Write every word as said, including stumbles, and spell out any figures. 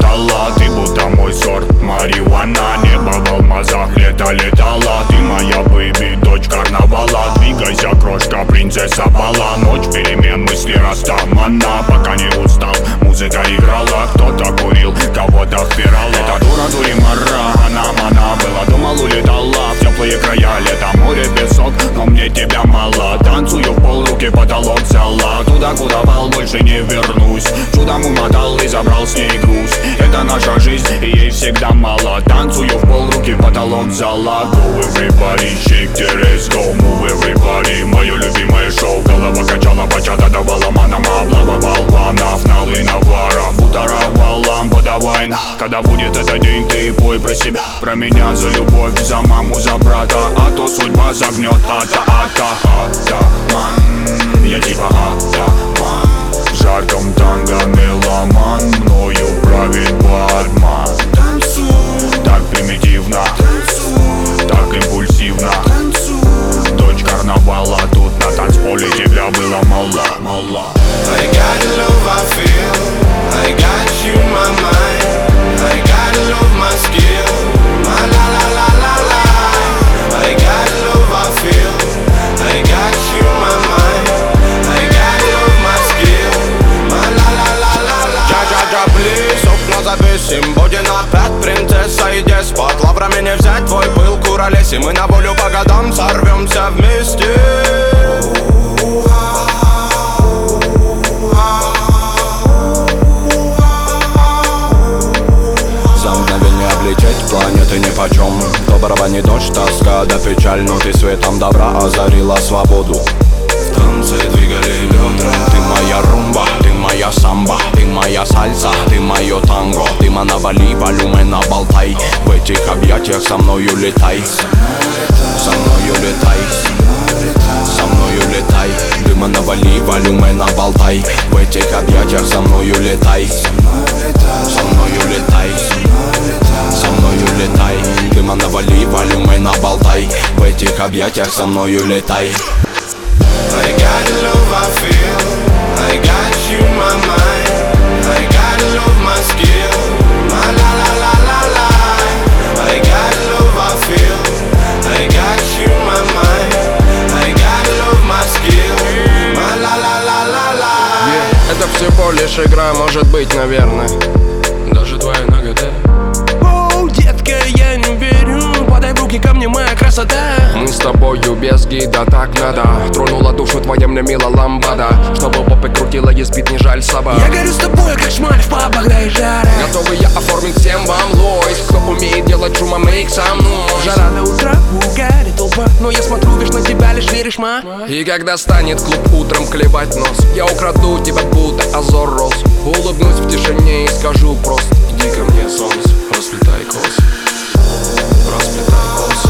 стала. Ты будто мой сорт марихуана. Небо в алмазах, лето летала. Ты моя бэйби, дочь карнавала. Двигайся, крошка, принцесса бала. Ночь перемен, мысли растамана. Пока не устал, музыка играла. Кто-то курил, кого-то впирала. Это дура, дури, мара, она, она была, думал, улетала в теплые края. Лето, море, песок, но мне тебя мало. Танцую в пол, руки потолок взяла. Туда, куда вал, больше не вернусь. Чудом умотал и забрал с ней груз. Это наша жизнь, и ей всегда мало. Танцую в пол, руки потолок взяла. Go everybody, shake the ass, go move everybody. Мое любимое шоу, голова качала, бачата давала манам. Облава балванов, налы навара. Бутаровал лампа, давай. Когда будет этот день, ты пой про себя. Про меня, за любовь, за маму, за брата. А то судьба загнет, ата, ата, атаман. Я типа атаман. В жарком танго меломан. Мною правит Батман. Так примитивно, так импульсивно. Дочь карнавала, тут на танцполе тебя было мало, мало. I got love, I feel. I got you, my mind. I got love, my skill. My la la la la la. I got love, I feel. I got you, my mind. I got love, my skill. My la la la la la. Джа-джа-джа, плиз, окна завесим. Будем опять принцесса и деспот. Лаврами не взять твой пыл, куролес. И мы на волю по годам сорвемся вместе. Планеты нипочем. То барабанит дождь, тоска да печаль. Но ты светом добра озарила свободу. В танце двигали бедра. Ты моя румба, ты моя самба. Ты моя сальса, ты мое танго. Ты манавали, волюмена болтай. В этих объятиях со мною летай. Со мною летай. Со мною летай. Ты манавали, волюмена болтай. В этих объятиях со мною летай. Со мною летай. Со мною летай. Дыма навали, волюмена болтай. В этих объятиях со мною летай. I got love, I feel. I got you, my mind. I got love, my skill. My la la la la la. I got love, I feel. I got you, my mind. I got love, my skill. My la la la la la. Yeah. Это всего лишь игра, может быть, наверное. Даже твоя нагота. Детка, я не верю, подай в руки ко мне, моя красота. Мы с тобою без гида, так надо. Тронула душу твоя мне мила ламбада. Чтобы попой крутила, есть бит, не жаль собак. Я горю с тобой, как шмаль в пабах, да и жара. Готовы я оформить всем вам лойс. Кто умеет делать шума, мейк со мной. Жара до утра, угарит толпа. Но я смотрю лишь на тебя, лишь веришь, ма. И когда станет клуб утром клевать нос, я украду тебя, будто Азор Роз. Улыбнусь в тишине и скажу просто: иди ко мне, солнце, расплетай косы, расплетай косы.